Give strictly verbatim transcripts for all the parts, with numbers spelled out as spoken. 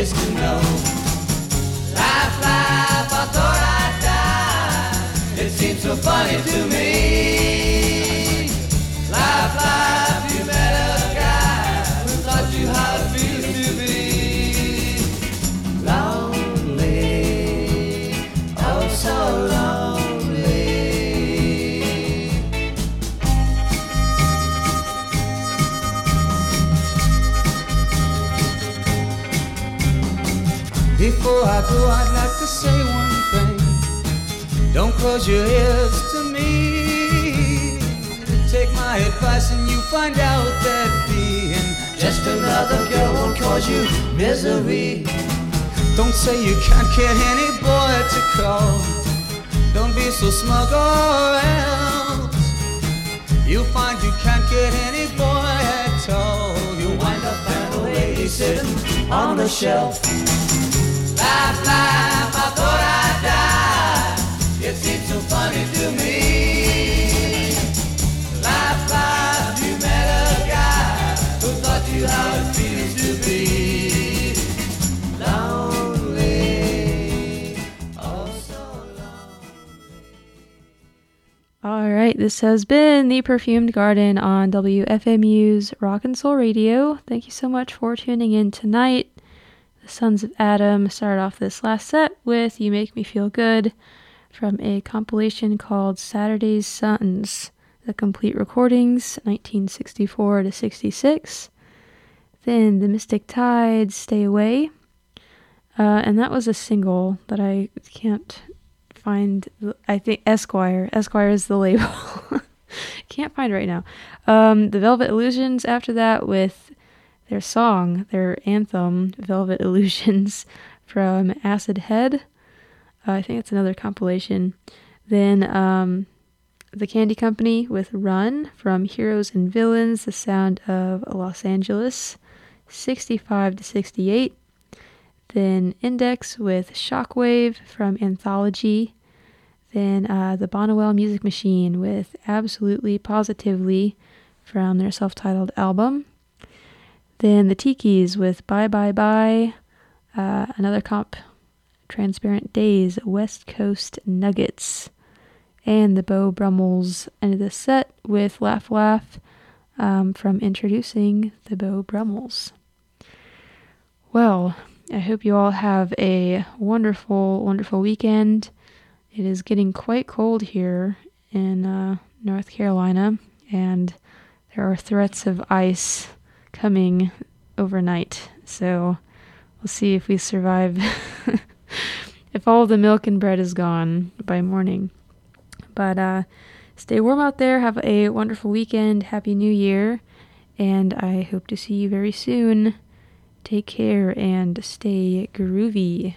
is to know. Life, life, I thought I'd die. It seems so funny to me. Life, life, you met a guy who taught you how it feels to be lonely, oh so lonely. Before I go, I'd like to say one thing. Don't close your ears to me. Take my advice and you find out that being just another girl won't cause you misery. Don't say you can't get any boy to call. Don't be so smug or else you'll find you can't get any boy at all. You'll wind up an old lady sitting on the shelf. Life, life, I thought I'd die. It seems so funny to me. Life, life, you met a guy who taught you how it feels to be lonely, oh so lonely. All right, this has been The Perfumed Garden on W F M U's Rock and Soul Radio. Thank you so much for tuning in tonight. The Sons of Adam started off this last set with You Make Me Feel Good from a compilation called Saturday's Sons, The Complete Recordings, nineteen sixty-four to sixty-six. Then The Mystic Tides, Stay Away. Uh, and that was a single that I can't find. I think Esquire. Esquire is the label. Can't find it right now. Um, the Velvet Illusions after that with their song, their anthem, Velvet Illusions, from Acid Head. Uh, I think it's another compilation. Then um, The Candy Company with Run from Heroes and Villains, The Sound of Los Angeles, sixty-five to sixty-eight. Then Index with Shockwave from Anthology. Then uh, the Bonnewell Music Machine with Absolutely Positively from their self-titled album. Then the Tikis with Bye Bye Bye, uh, another comp, Transparent Days, West Coast Nuggets, and the Beau Brummels ended the set with Laugh Laugh um, from Introducing the Beau Brummels. Well, I hope you all have a wonderful, wonderful weekend. It is getting quite cold here in uh, North Carolina, and there are threats of ice coming overnight, so we'll see if we survive if all the milk and bread is gone by morning. But uh stay warm out there, have a wonderful weekend, happy new year, and I hope to see you very soon. Take care and stay groovy.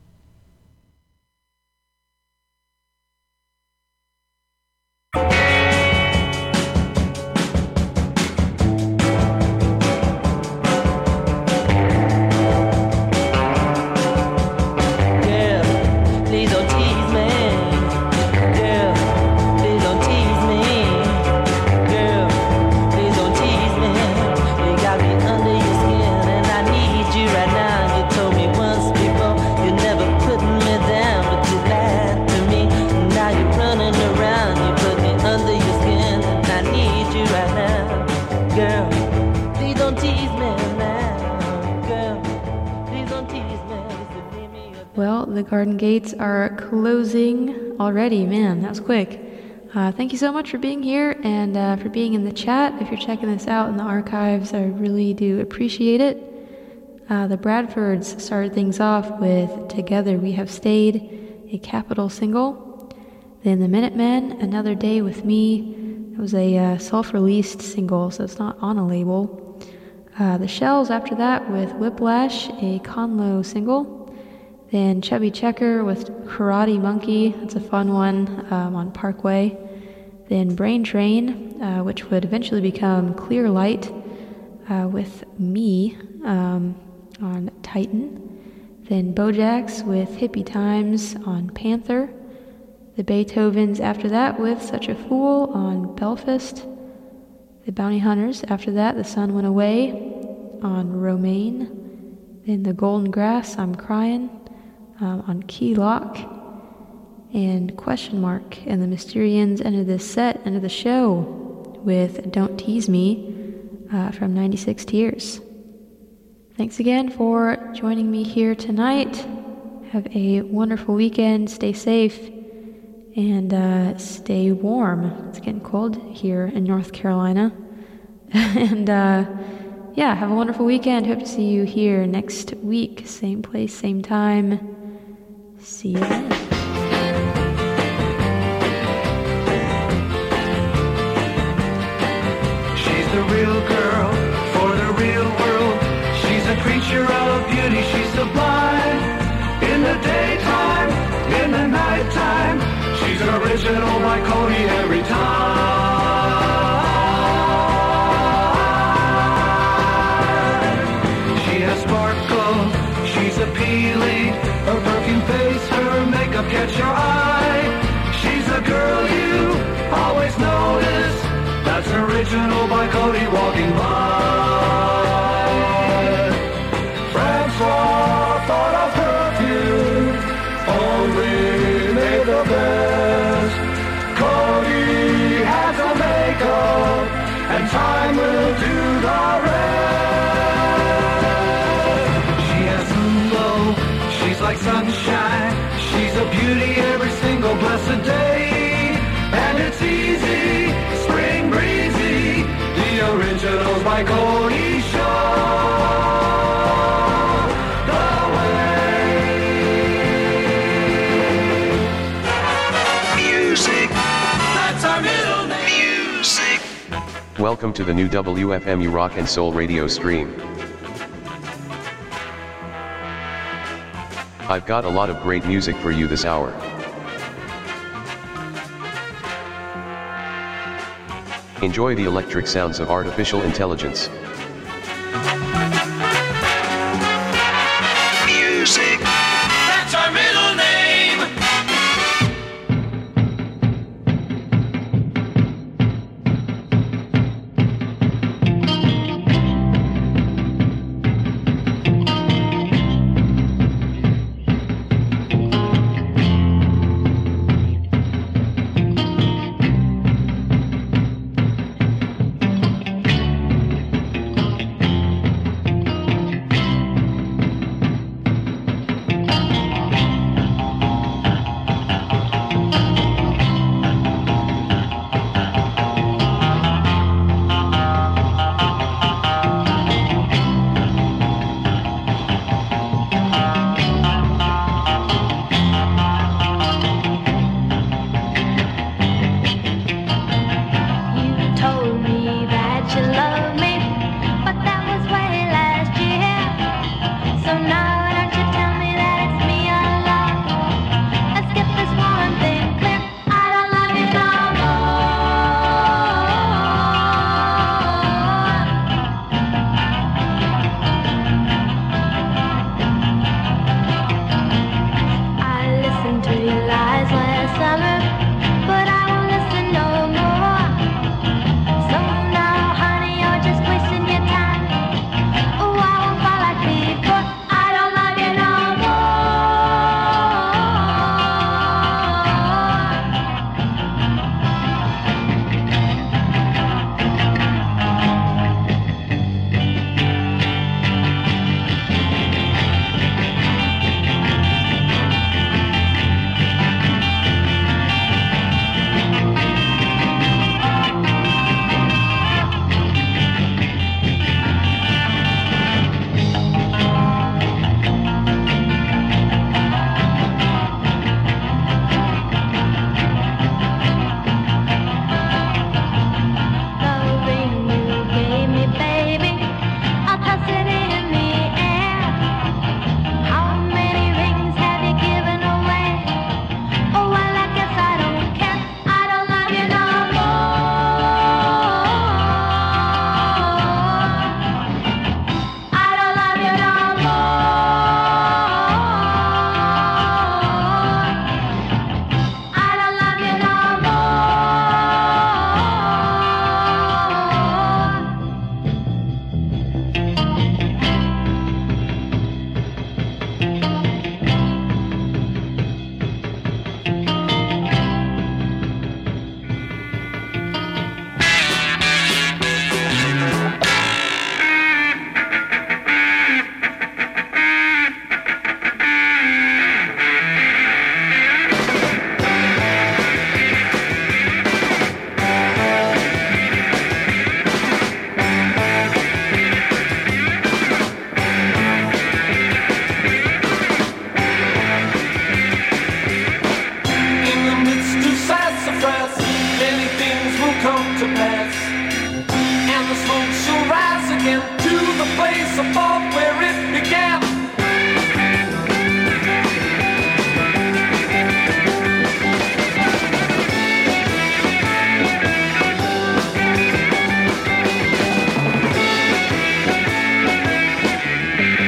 Well, the garden gates are closing already. Man, that was quick. Uh, thank you so much for being here and uh, for being in the chat. If you're checking this out in the archives, I really do appreciate it. Uh, the Bradfords started things off with Together We Have Stayed, a Capitol single. Then the Minutemen, Another Day With Me. It was a uh, self-released single, so it's not on a label. Uh, the Shells after that with Whiplash, a Conlo single. Then Chubby Checker with Karate Monkey, that's a fun one, um, on Parkway. Then Brain Train, uh, which would eventually become Clear Light, uh, with Me, um, on Titan. Then Bojax with Hippie Times on Panther. The Beethovens after that with Such a Fool on Belfast. The Bounty Hunters after that, The Sun Went Away on Romaine. In the Golden Grass, I'm Crying um, on Key Lock. And Question Mark and the Mysterians ended this set, ended the show with Don't Tease Me uh, from ninety-six Tears. Thanks again for joining me here tonight. Have a wonderful weekend. Stay safe and uh, stay warm. It's getting cold here in North Carolina. and uh, yeah, have a wonderful weekend. Hope to see you here next week. Same place, same time. See you then. She's the real girl for the real world. She's a creature of beauty. She's sublime. In the daytime, in the nighttime, she's an original by Cody every time. She has sparkle, she's appealing. Her perfume face, her makeup catch your eye. She's a girl you always notice. That's original by Cody walking by. Francois thought of perfume, only made the best. Cody has a makeup, and time will do the rest. She has a glow, she's like sunshine. She's a beauty every single blessed day. And it's easy, spring breezy, the originals by Cody show. Welcome to the new W F M U Rock and Soul radio stream. I've got a lot of great music for you this hour. Enjoy the electric sounds of artificial intelligence. Music, that's our middle name.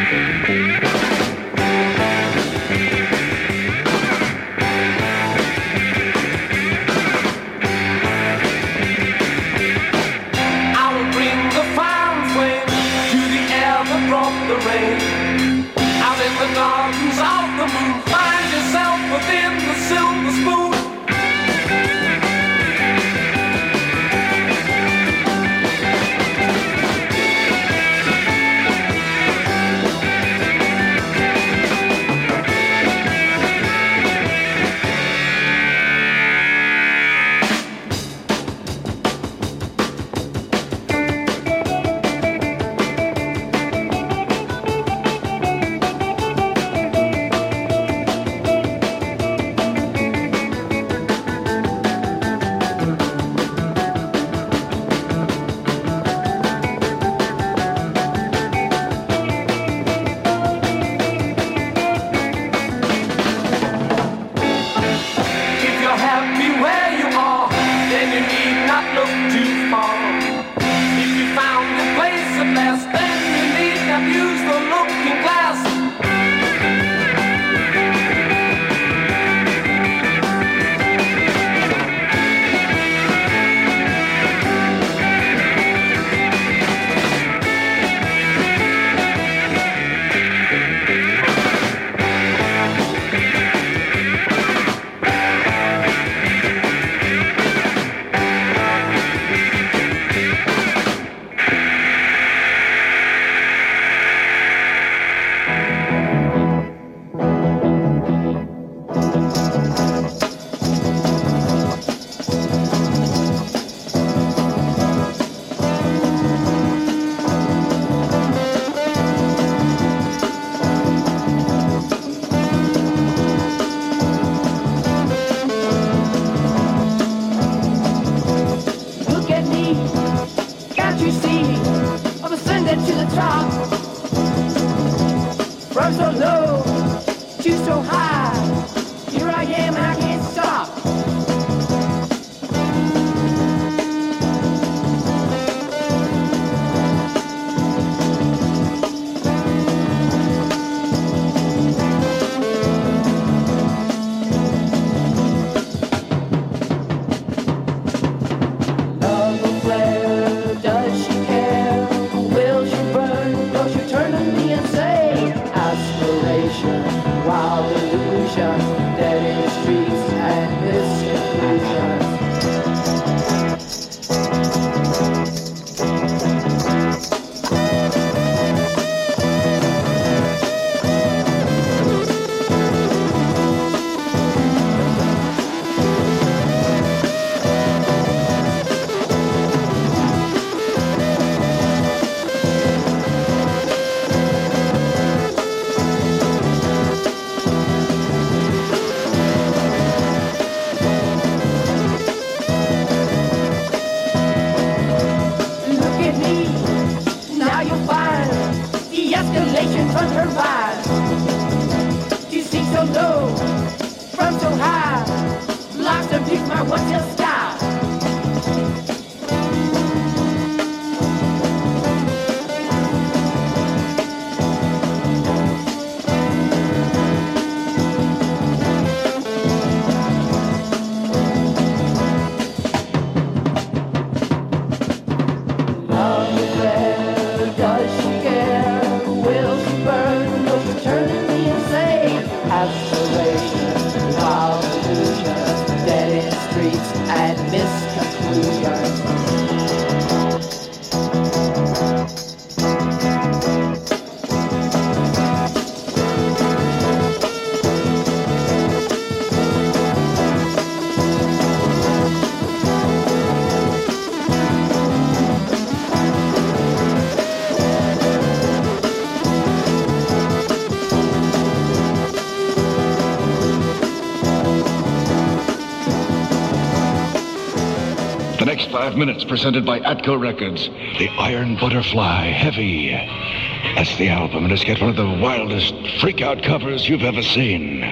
Five minutes presented by Atco Records. The Iron Butterfly, Heavy. That's the album, and it's got one of the wildest freak-out covers you've ever seen.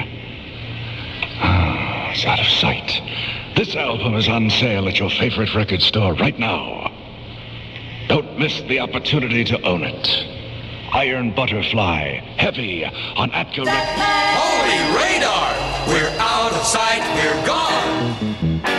Ah, it's out of sight. This album is on sale at your favorite record store right now. Don't miss the opportunity to own it. Iron Butterfly, heavy on Atco Records. Holy radar! We're out of sight, we're gone!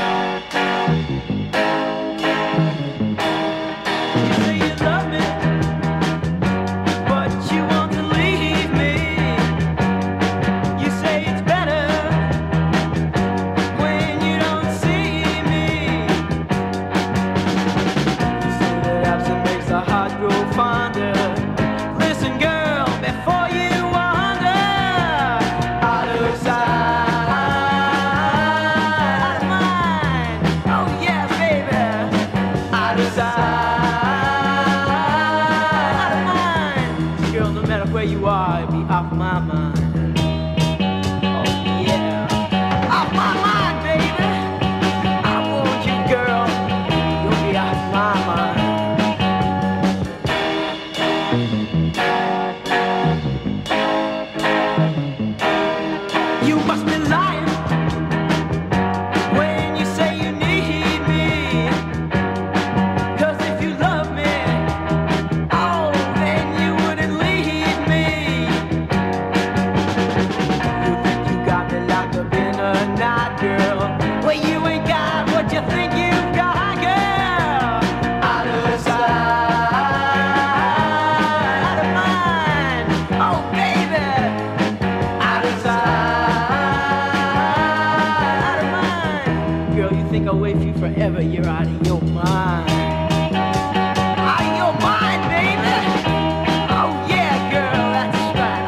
Forever, you're out of your mind. Out of your mind, baby. Oh yeah, girl, that's right.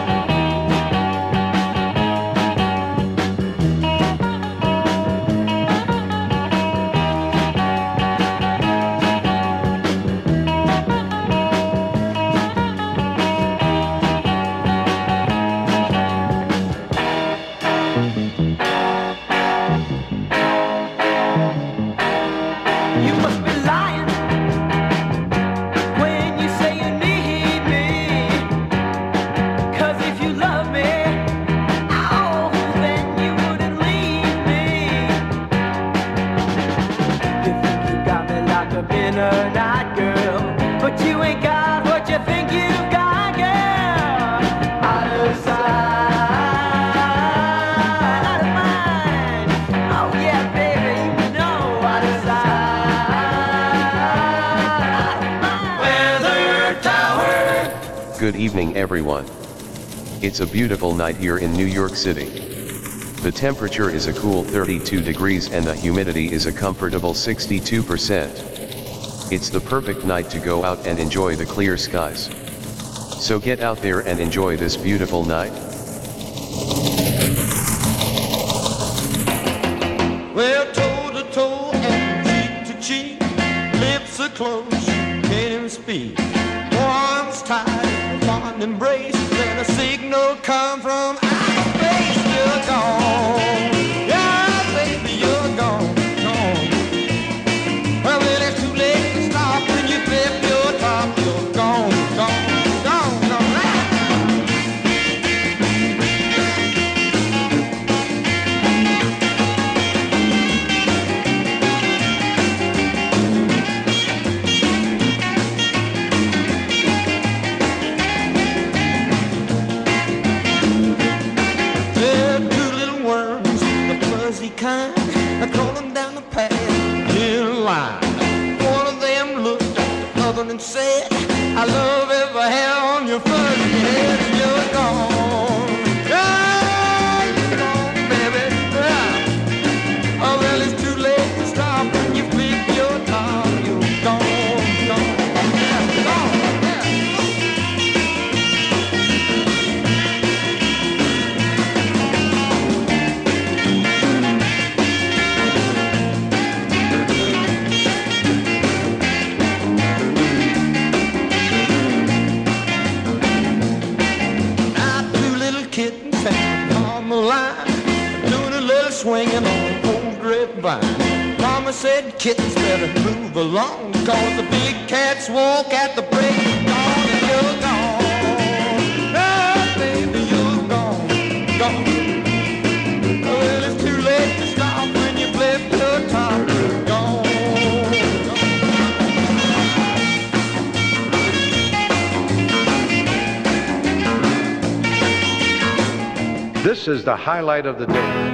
Good evening everyone. It's a beautiful night here in New York City. The temperature is a cool thirty-two degrees and the humidity is a comfortable sixty-two percent. It's the perfect night to go out and enjoy the clear skies. So get out there and enjoy this beautiful night. Well, toe to toe and cheek to cheek, lips are closed, can't even speak. One's tied, one embrace, then a signal come from outer space. You're gone, yeah, baby, you're gone, gone. Well, well, it's too late to stop when you flip your top. You're gone, gone, gone, gone. Kind of crawling down the path in a line. One of them looked at the other and said, I love every hair on your fuzzy head, and you're gone. Yeah, you're gone, baby. Yeah. Oh, well, it's too late to stop when you flip your top. You're gone, gone, yeah, gone. Swinging on an old grapevine. Mama said kittens better move along, cause the big cats walk at the break of dawn. And you're gone, oh baby, you're gone, gone. Well, it's too late to stop when you flip your top. You're gone. This is the highlight of the day.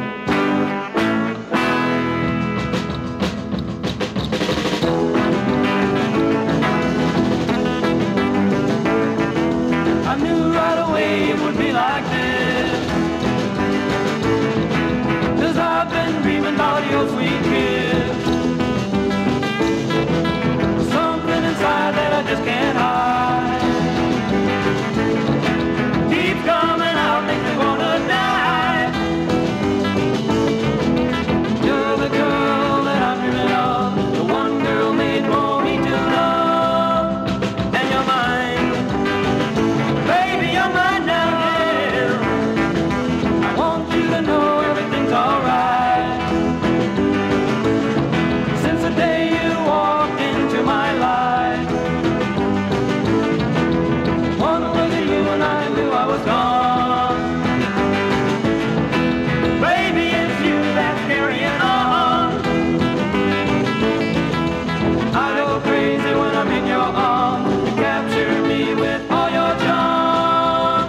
I knew right away it would be like this, 'cause I've been dreaming about your sweet kiss. Something inside that I just can't hide keeps coming out, makes me wanna die. You're the girl that I'm dreaming of, the one girl made for me to love, and you're mine. Baby, you're mine now, yeah. I want you to know everything's alright. Since the day you walked into my life, one look at you and I knew I was gone. Baby, it's you that's carrying on. I go crazy when I'm in your arms. You capture me with all your charm.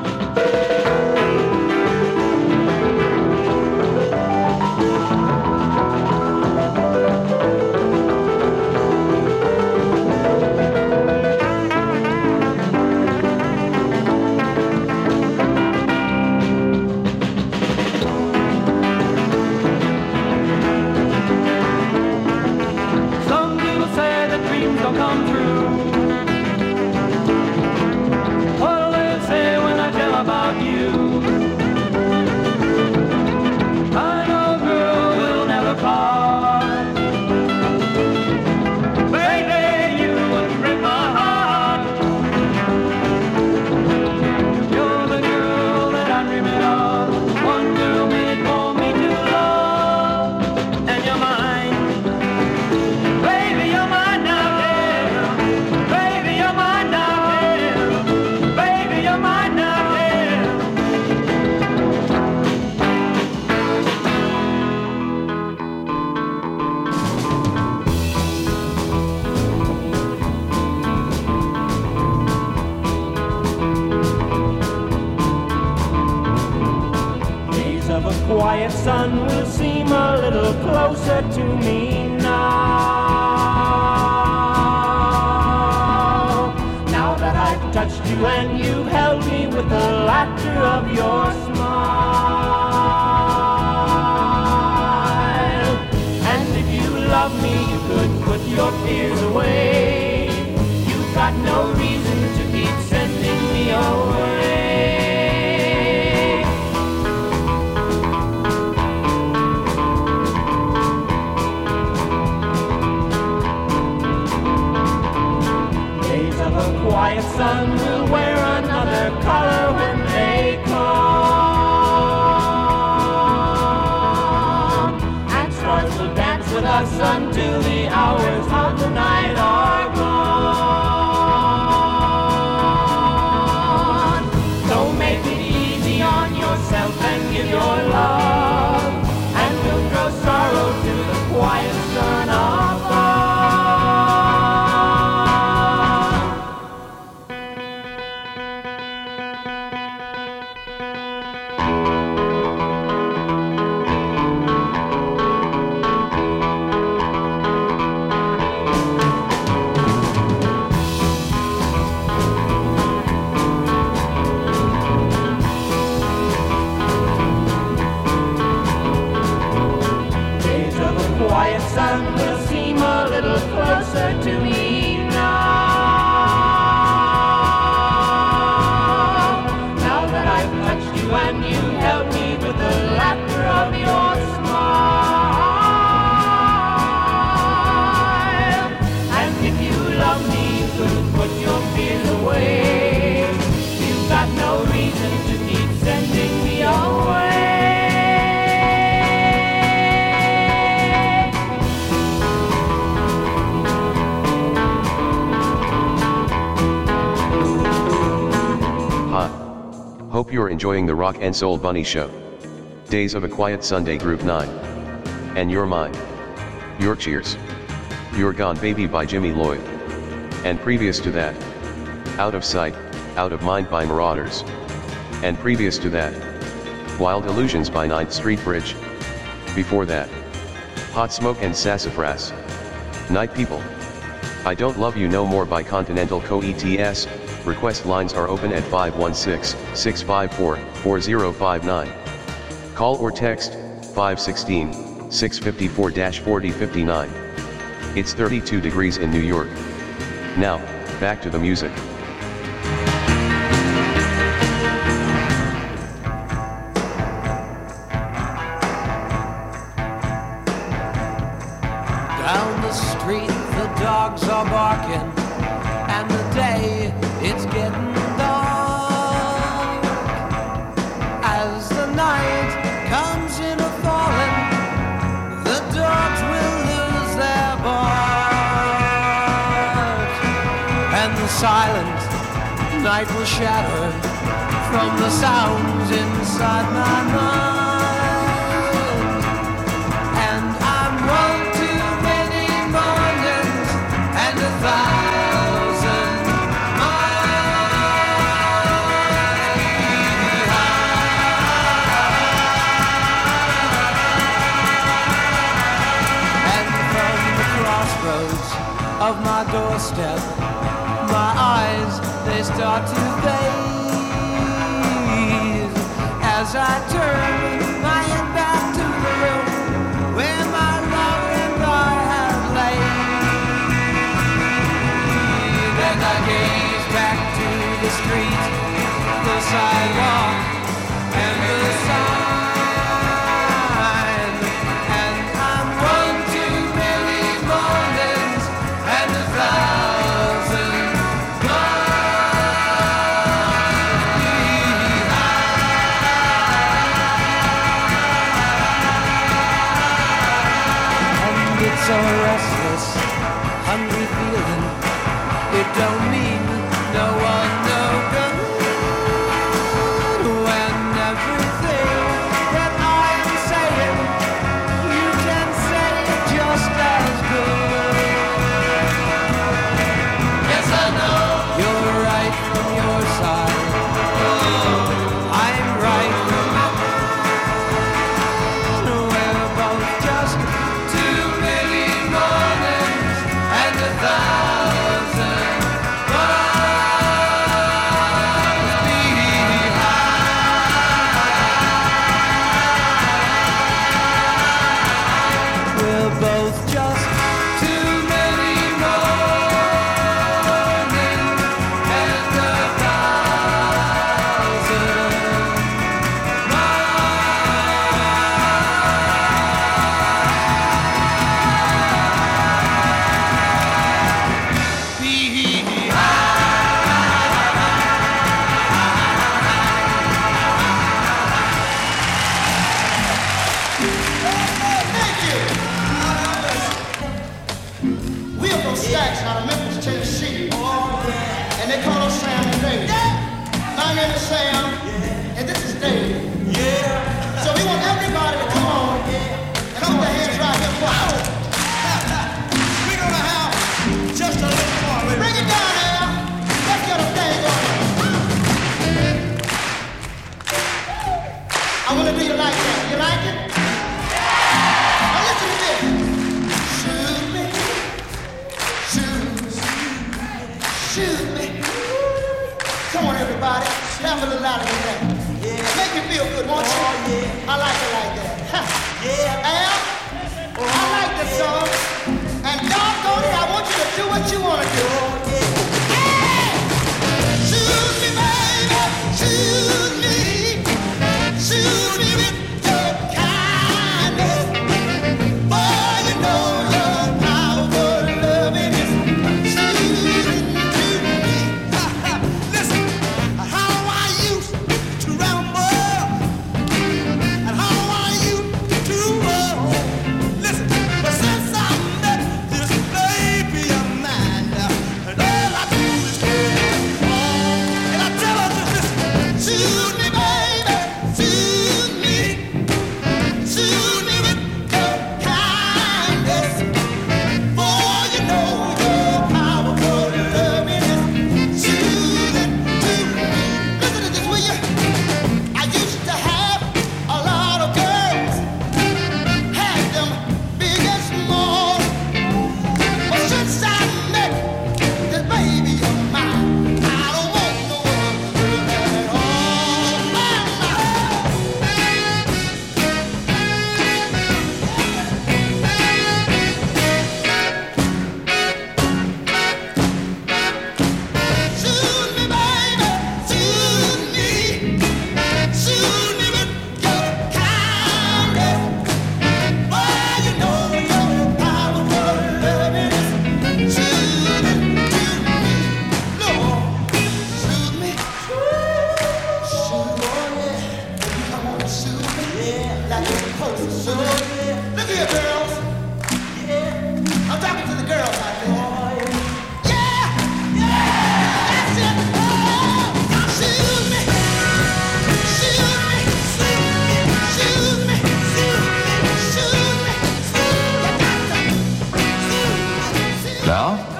Some people say that dreams don't come true. What'll they say when I tell about you? I know, girl, we'll never part. Baby, you wouldn't break my heart. You're the girl that I'm dreaming of, one girl made for me to love, and you're mine. Baby, you're mine now, yeah. Baby, you're mine now, yeah. Baby, you're mine now, yeah. Days of a quiet sun will seem a little closer to me now. Now that I've touched you and you've held me with the laughter of your smile. And if you love me, you could put your fears away. You've got no reason to keep sending me away. Days of a quiet sun will wear another color when they come, and stars will dance with us until the hours of the night are gone. So make it easy on yourself and give your love, and we'll throw sorrow to the quiet sun above. Days of a quiet sun will seem a little closer to me now. Now that I've touched you and you held me with the laughter of your smile. And if you love me, you could put your fears away. You've got no reason to keep sending me away. Ha! Hope you're enjoying the Rock and Soul Bunny Show. Days of a Quiet Sunday Group nine. And You're Mine. Your Cheers. You're Gone Baby by Jimmy Lloyd. And previous to that, Out of Sight, Out of Mind by Marauders. And previous to that, Wild Illusions by ninth Street Bridge. Before that, Hot Smoke and Sassafras. Night People. I Don't Love You No More by Continental Co. E T S. Request lines are open at five one six, six five four, four zero five nine. Call or text five one six, six five four, four zero five nine. It's thirty-two degrees in New York. Now, back to the music. Down the street the dogs are barking, and the day it's getting dark. As the night comes in a falling, the dogs will lose their bark, and the silent night will shatter from the sounds inside my mind. And I'm one too many mornings and a thousand miles behind. And from the crossroads of my doorstep, my eyes, they start to fade as I turn my head back to the room where my love and I have laid. And I gaze back to the street, the sidewalk, and the sign. And I'm one too many mornings and a thousand so restless, hungry feeling, it don't mean no one no good. When everything that I am saying, you can say it just as good. Yes, I know you're right from your side. I'm right from mine. We're both just too many more.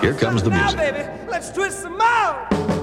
Here comes the Now, music. baby, let's twist some more.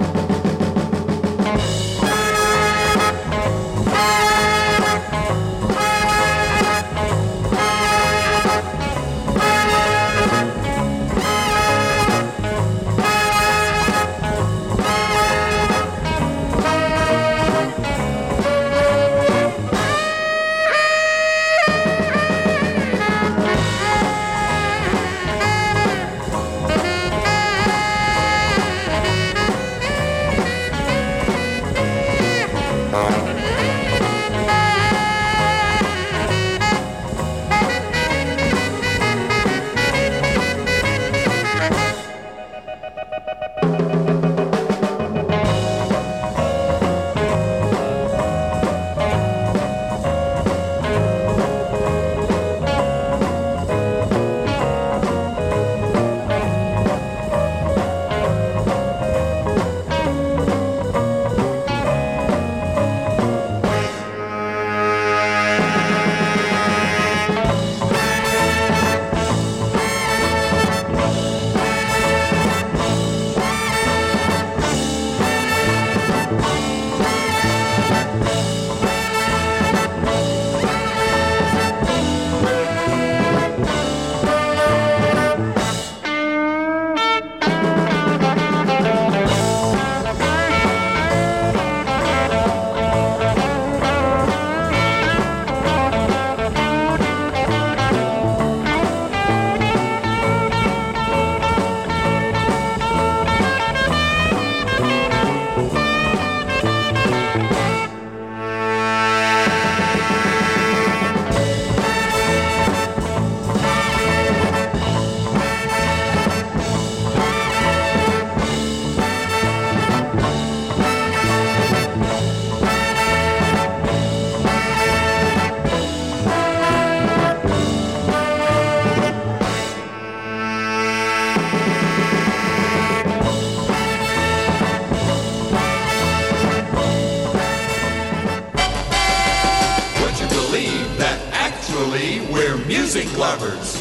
music lovers.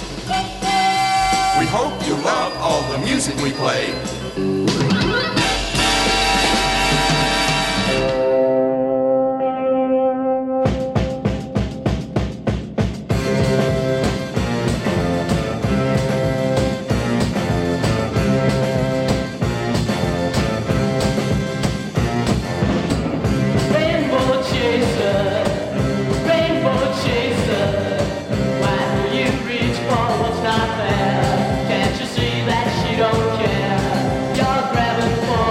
We hope you love all the music we play. Can't you see that she don't care? You're grabbing for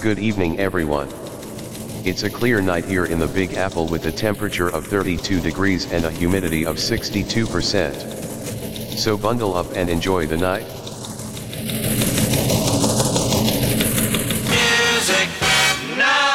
Good evening everyone. It's a clear night here in the Big Apple with a temperature of thirty-two degrees and a humidity of sixty-two percent. So bundle up and enjoy the night. Music now!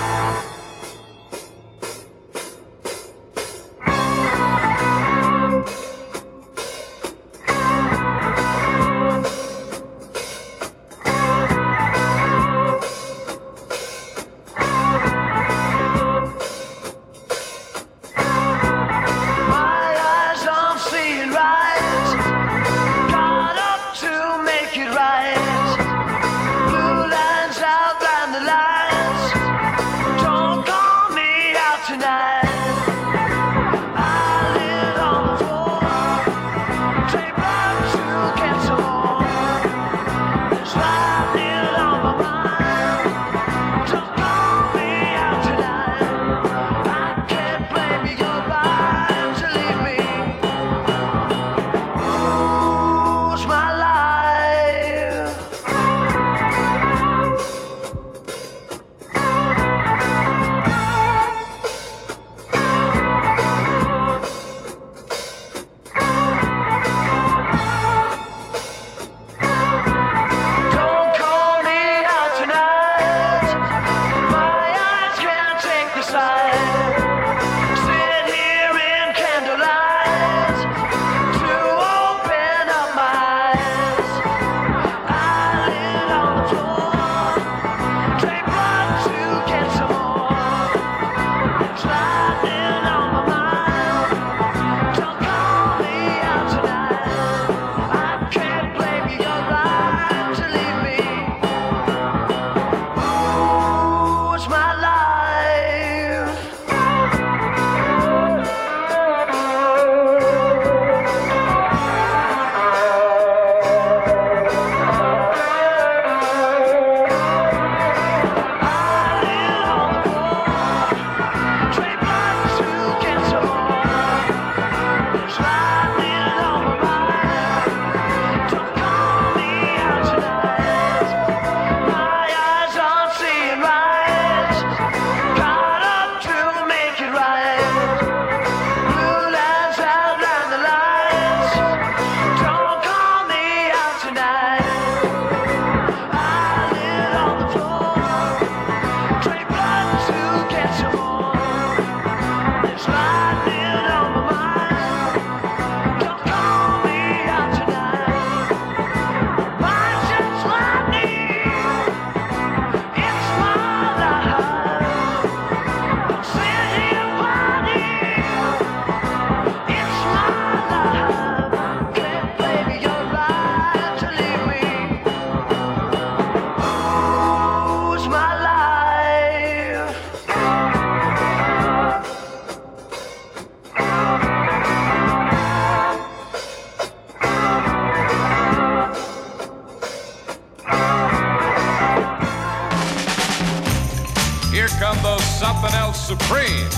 Something else supreme.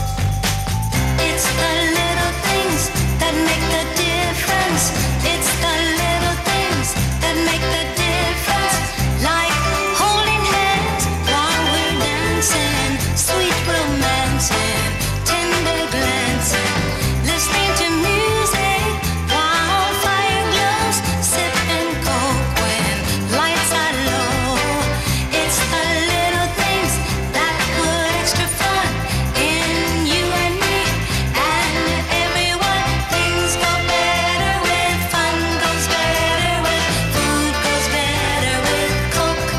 It's the little things that make the difference. It's the little things that make the difference. Like holding hands while we're dancing, sweet romancing, tender glancing, listening to music while fire glows, sipping coke when lights are low. It's the little things that put extra fun in you and me and everyone. Things go better with fun, goes better with food, goes better with coke.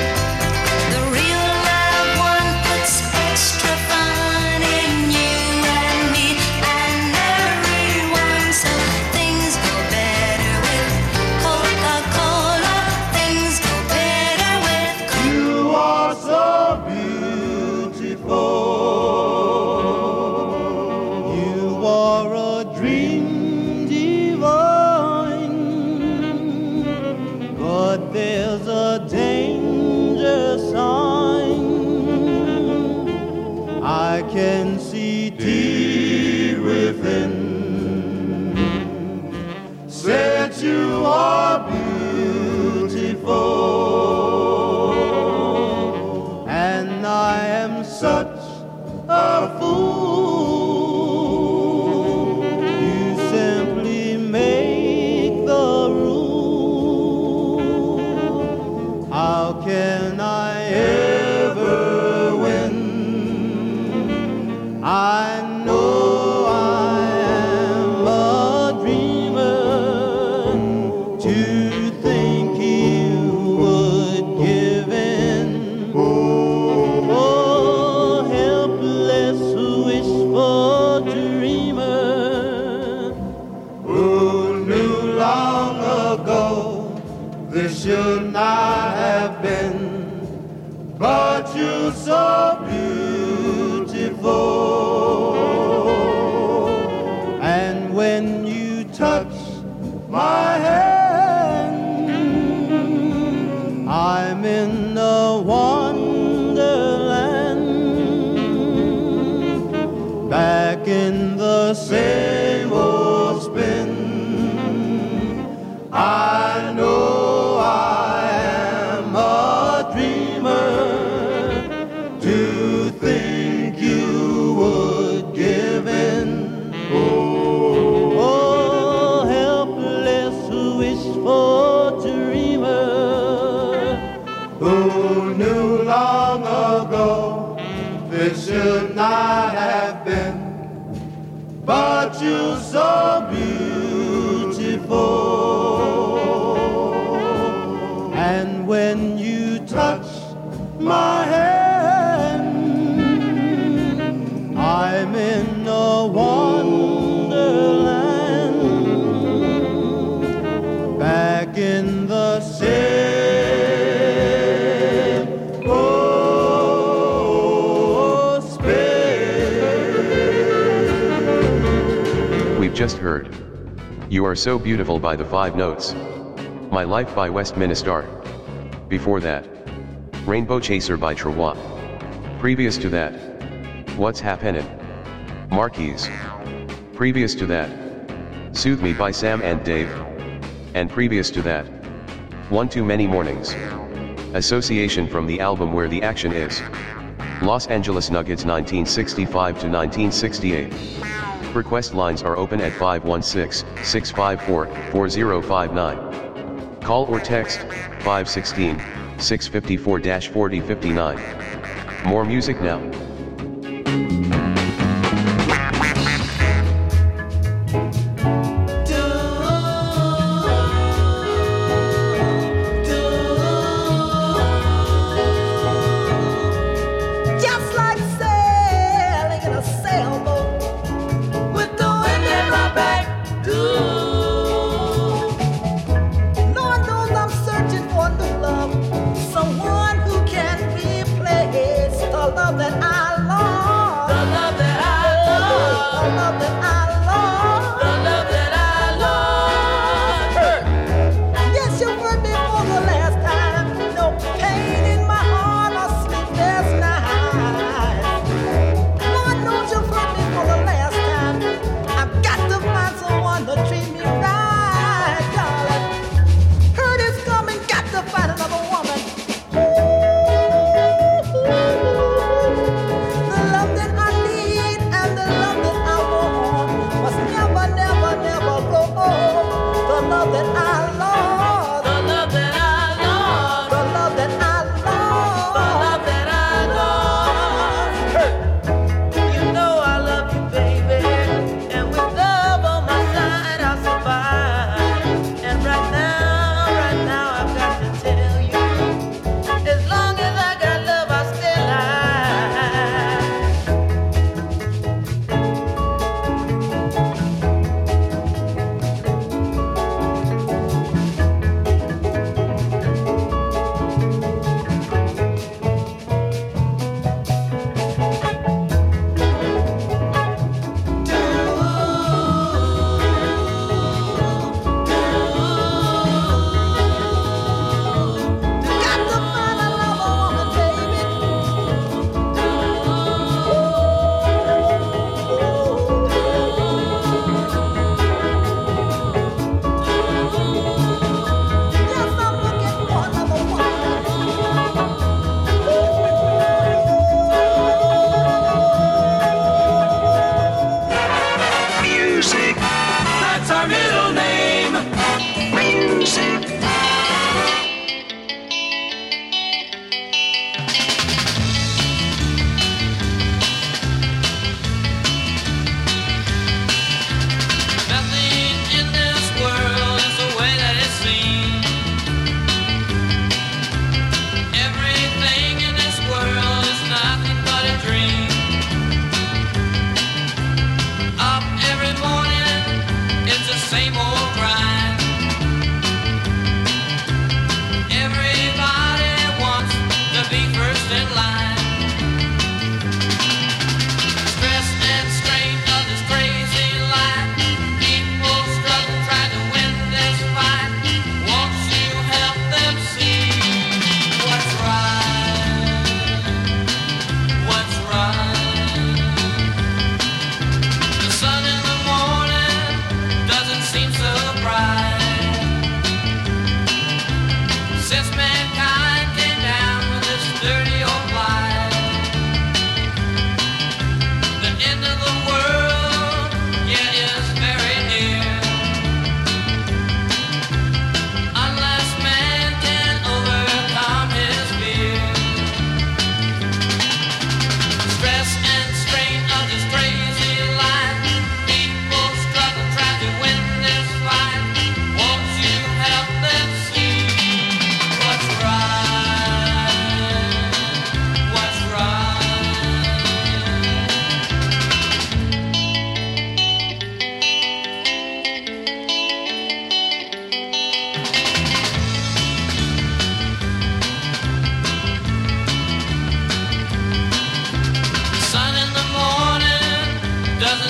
The real live one puts extra fun in you and me and everyone. So things go better with Coca-Cola. Things go better with Coke. You are so beautiful. You are a dream divine. But there's a danger sign. I can see deep within. Said you are beautiful. a fool. You simply make the rule. How can I ever win? I know I am a dreamer. To think you would give in. Oh, helpless, wishful dreamer, who knew long ago this should not have been. But you're so beautiful. And when you touch my hand, I'm in a wonderland, back in the same old spin. I know I am a dreamer. To think you would give in. Oh, helpless, wishful dreamer, who knew long ago this should not have been. But you're so beautiful. And when you touch my hand, I'm in a wonderland, back in the same old spin. We've just heard You Are So Beautiful by The Five Notes, My Life by Westminster. Before that, Rainbow Chaser by Trawa. Previous to that, What's Happenin'? Marquise. Previous to that, Soothe Me by Sam and Dave. And previous to that, One Too Many Mornings. Association from the album Where the Action Is. Los Angeles Nuggets nineteen sixty-five to nineteen sixty-eight. Request lines are open at five one six, six five four, four zero five nine. Call or text five one six, six five four, four zero five nine. More music now. Just like sailing in a sailboat with the wind in my back. Lord knows I'm searching for new love, someone who can replace the love that I lost. The love that I lost. The love that I lost. The love that I lost. Yes, you heard me for the last time. No pain in my heart or sleepless night. Lord knows you've heard me for the last time. I've got to find someone to treat me right, darling. Hurt is coming, got to find another woman. The love that I need and the love that I want.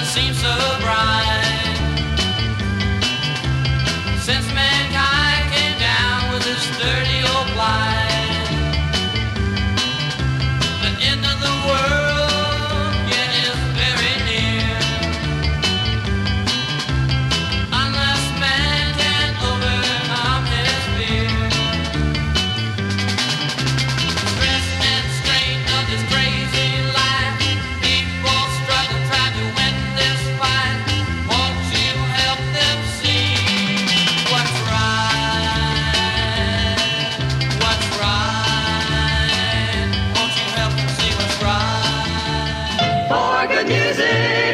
seem so bright. Since mankind came down with this dirty old blight, the end of the world, yeah, is very near. Unless man can overcome his fear. Stress and strain of this crazy life, people struggle trying to win this fight. Won't you help them see what's right? What's right? Won't you help them see what's right? For good music,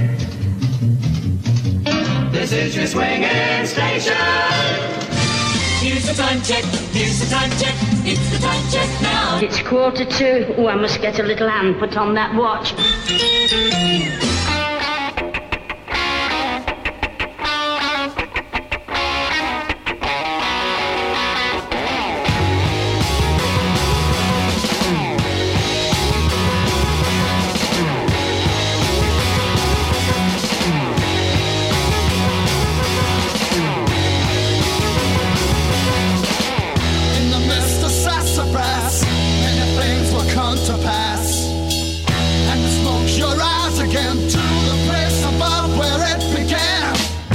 this is your swinging station. Here's the time check, here's the time check, it's the time check now. It's quarter to. Oh, I must get a little hand put on that watch. In the midst of sassafras, many things will come to pass. And the smoke's your eyes again to the place above where it began.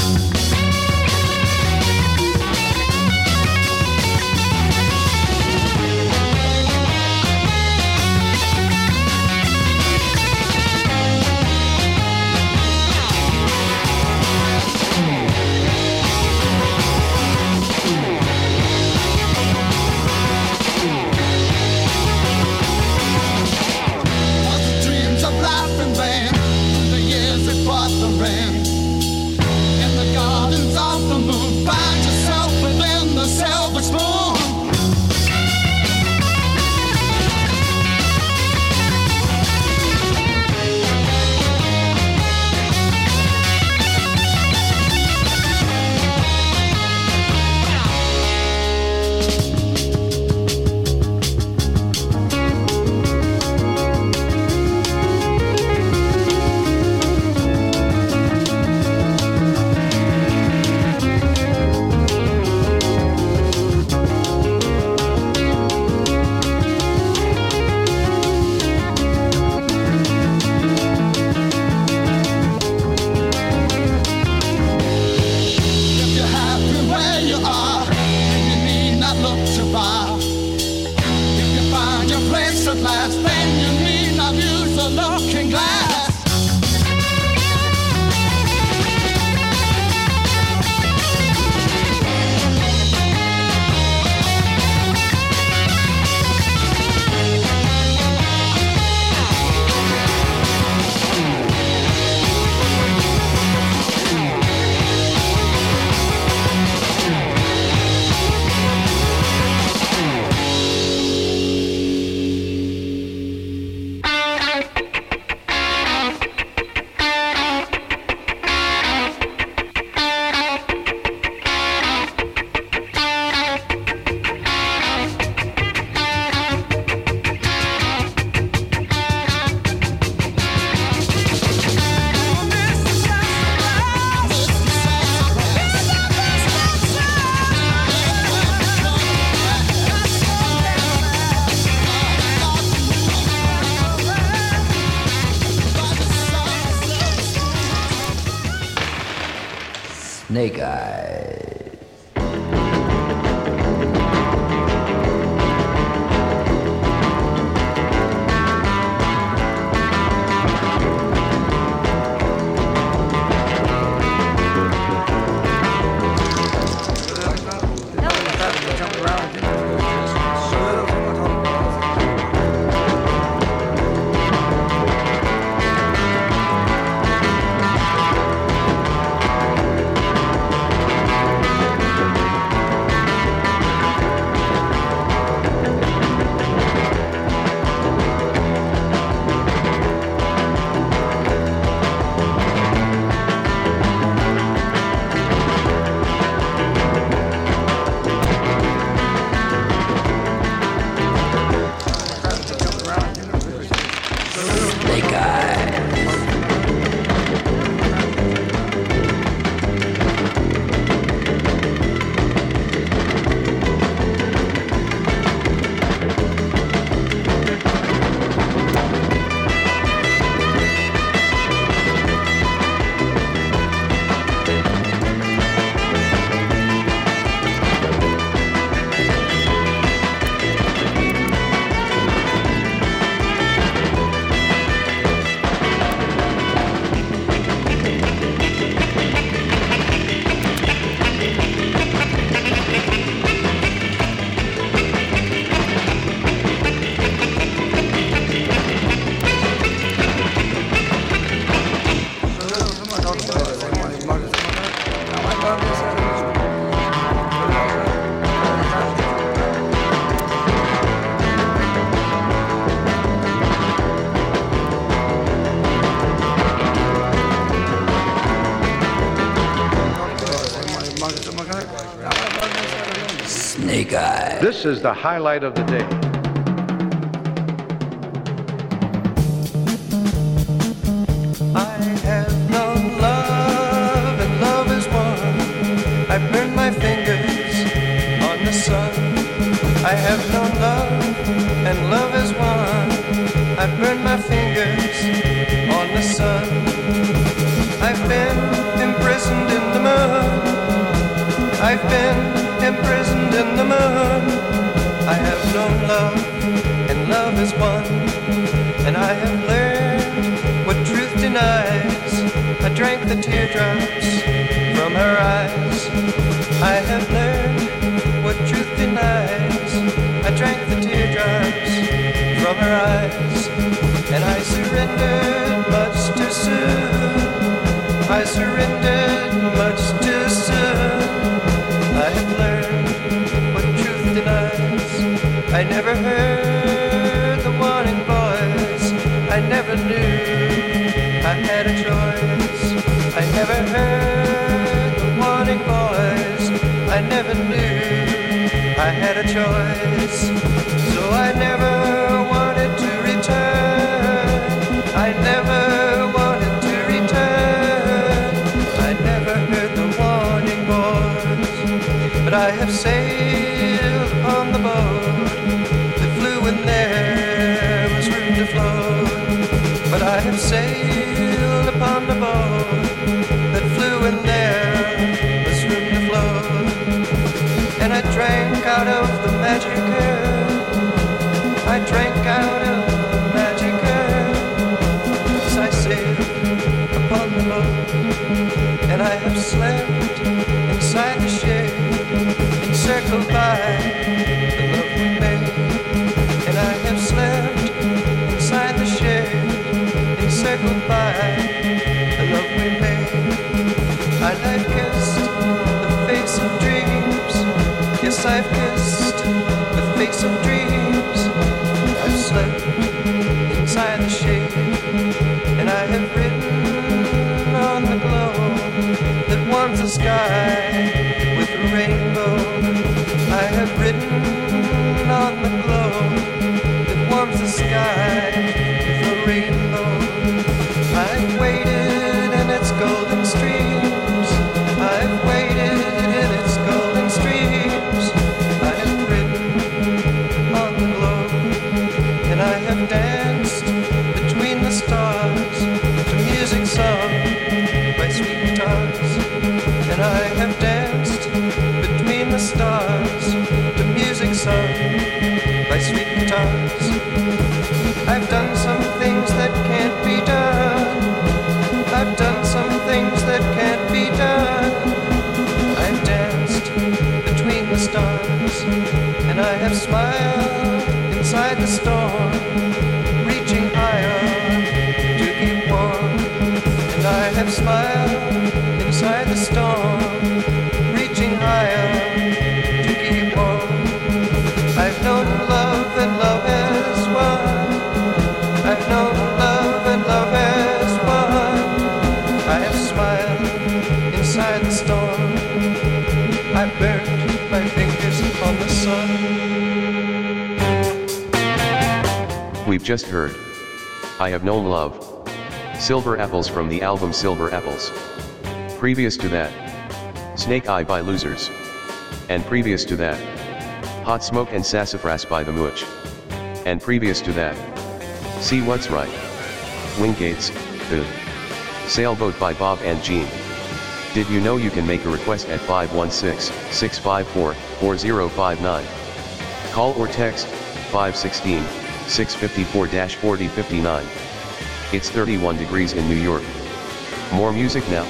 All the dreams of life in vain, the years that brought the rain. In the gardens of the moon, find yourself within the silver spoon. If you're happy where you are, then you need not look too far. If you find your place at last, then you need not use the looking glass. Snake Eyes. Thank This is the highlight of the day. I have known love, and love is one. I've burned my fingers on the sun. I have known love, and love is one. I've burned my fingers on the sun. I've been imprisoned in the moon. I've been imprisoned in the moon. I have known love, and love is one. And I have learned what truth denies. I drank the teardrops from her eyes. I have learned what truth denies. I drank the teardrops from her eyes. And I surrendered much too soon. I surrendered much too soon. I have learned what truth denies. I never heard the warning voice. I never knew I had a choice. I never heard the warning voice. I never knew I had a choice. So I never wanted to return. I never wanted to return. I never heard the warning voice. But I have sailed upon the boat that flew when there was room to float. But I have sailed upon the boat that flew when there was room to float. And I drank out of the magic earth. I drank out of the magic earth as I sailed upon the boat. And I have slept inside the shade, encircled by the love we made. And I have slept inside the shade, encircled by the love we made. And I've kissed the face of dreams. Yes, I've kissed the face of dreams. I've slept inside the shade, and I have written on the glow that warms the sky with a rainbow. I have written on the glow that warms the sky with a rainbow. I've waited in its golden streams. I've waited in its golden streams. I have written on the glow, and I have danced between the stars to music sung by sweet guitars. And I have danced between the stars to music sung by sweet guitars. I've done some things that can't be done. I've done some things that can't be done. I've danced between the stars, and I have smiled inside the storm, reaching higher to keep warm. And I have smiled inside the storm, reaching higher to keep warm. I've known love, and love is one. I've known love, and love is one. I have smiled inside the storm. I burned my fingers on the sun. We've just heard I Have Known Love, Silver Apples from the album Silver Apples. Previous to that, Snake Eye by Losers. And previous to that, Hot Smoke and Sassafras by The Mooch. And previous to that, See What's Right, Wingates, The Sailboat by Bob and Jean. Did you know you can make a request at five one six, six five four, four zero five nine? Call or text five one six, six five four, four zero five nine. It's thirty-one degrees in New York. More music now.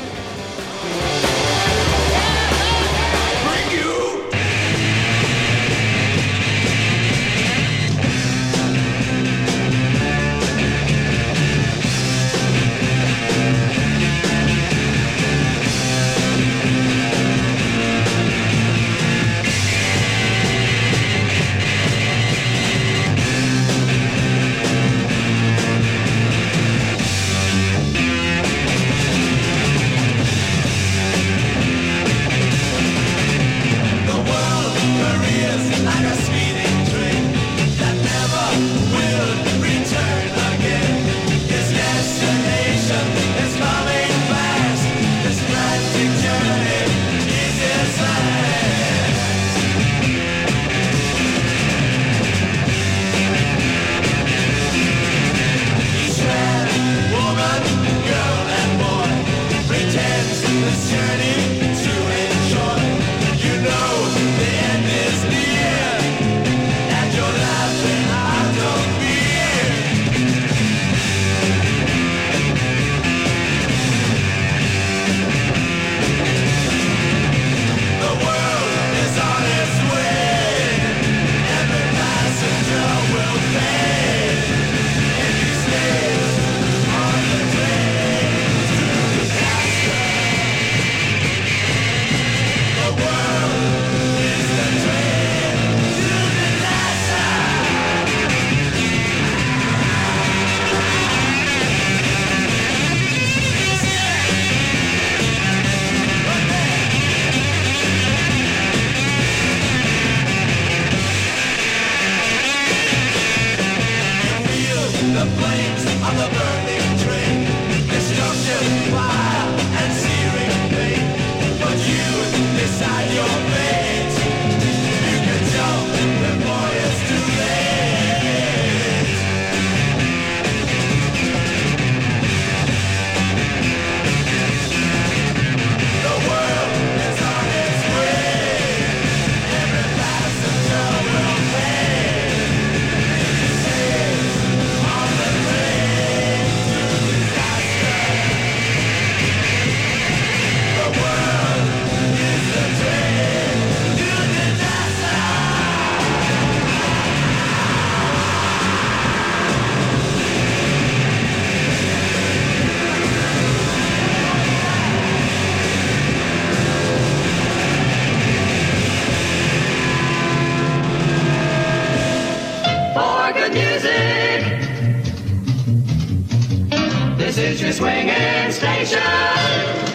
This is your swinging station.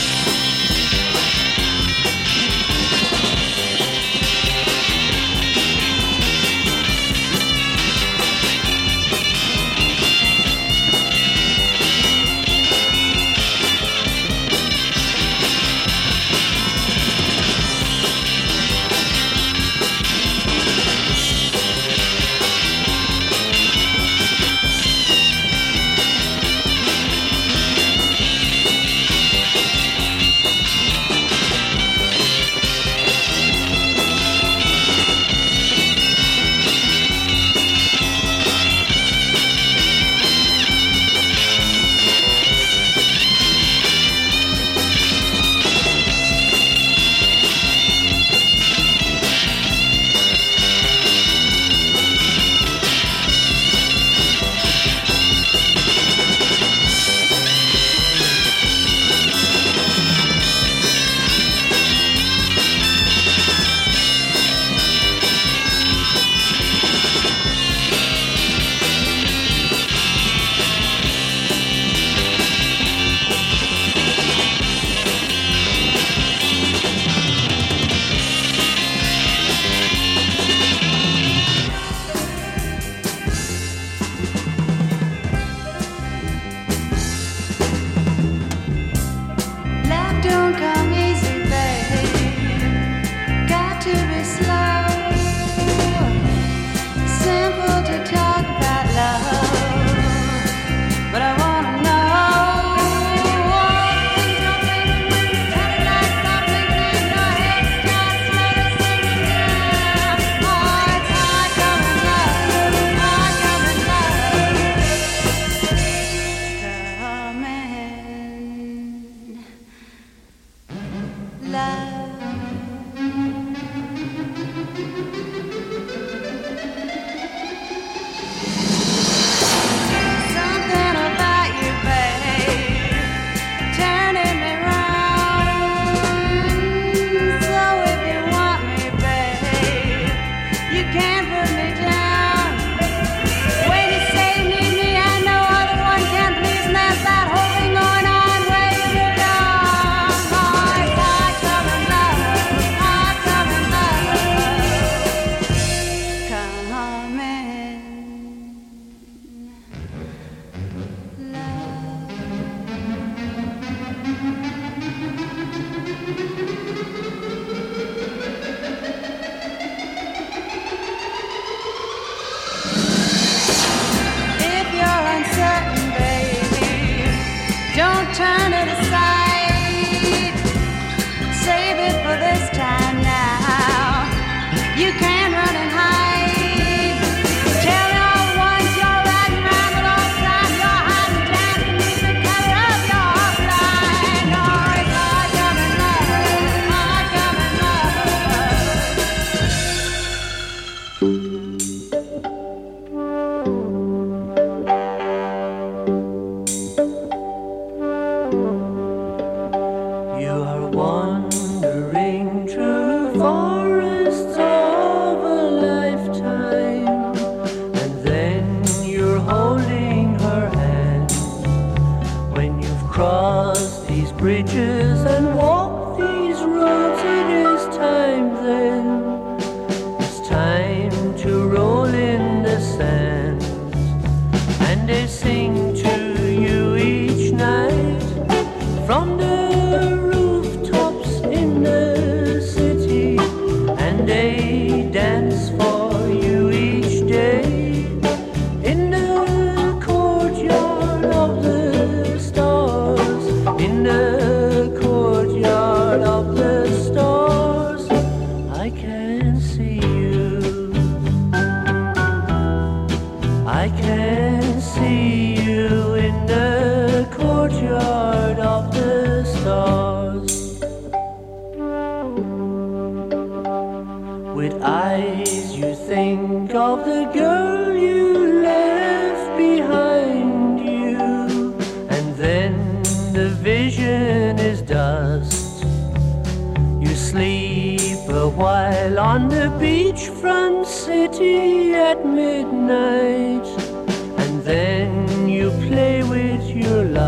While on the beachfront city at midnight, and then you play with your life.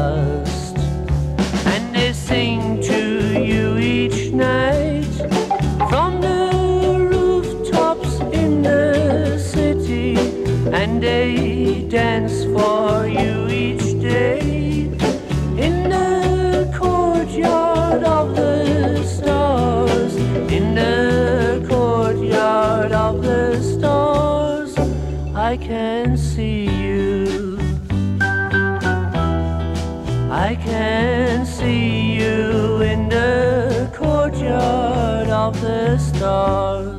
I can see you in the courtyard of the stars.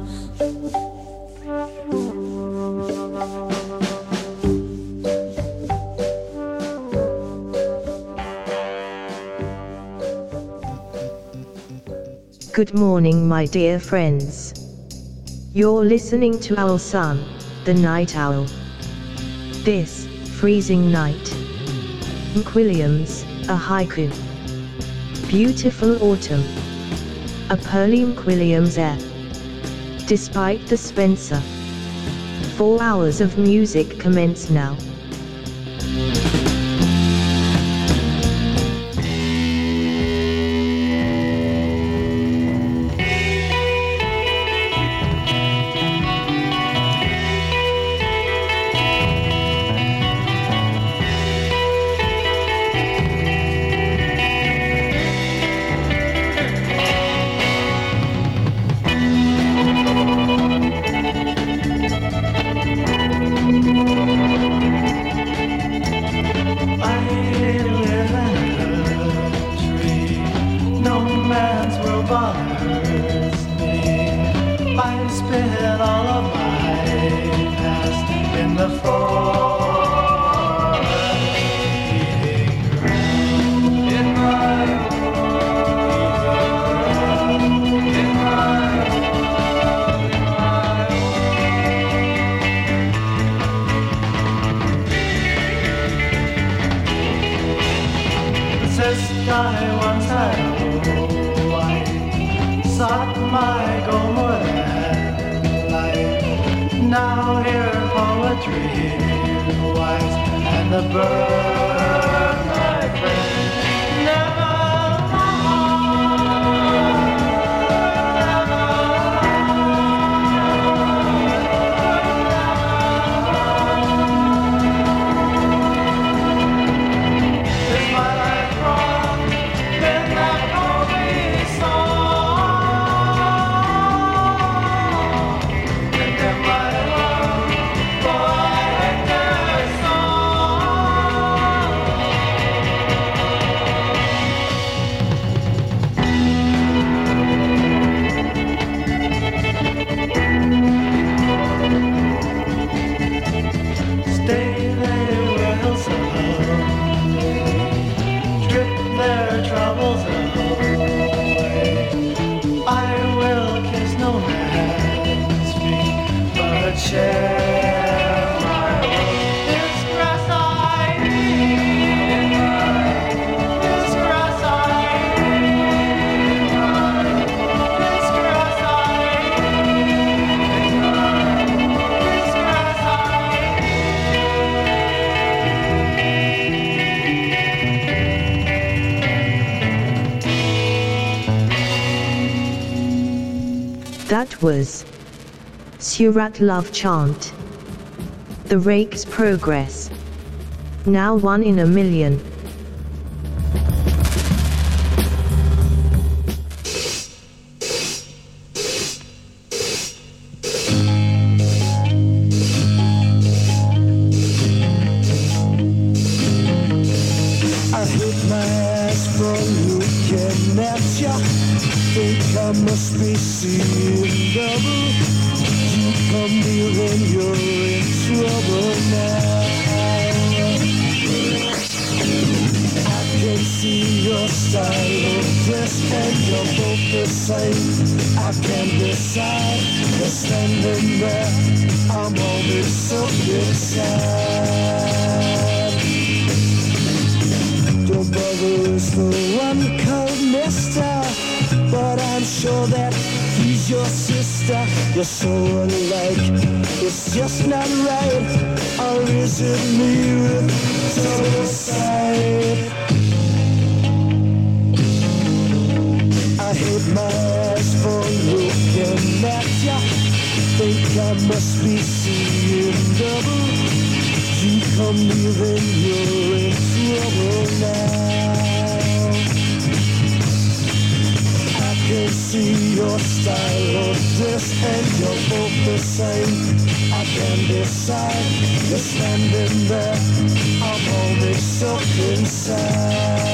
Good morning, my dear friends. You're listening to Owl Sun, the Night Owl. This freezing night. McWilliams, a haiku. Beautiful autumn. A pearly McWilliams air. Despite the Spencer. Four hours of music commence now. That was Surat Love Chant. The Rake's Progress. Now one in a million. I hit my ass from looking at ya. Think I must be seeing double. You come near and you're in trouble now. I can see your style of dress and you're both the same. I can't decide. You're standing there. I'm always so inside. Don't bother, it's the one called Mister. But I'm sure that he's your sister. You're so unlike, it's just not right. Or is it me with double sight? I hate my ass for looking at ya. Think I must be seeing double. You come near and you're in trouble now. I can see your style of dress and you're both the same. I can decide. You're standing there, I'm all mixed up inside.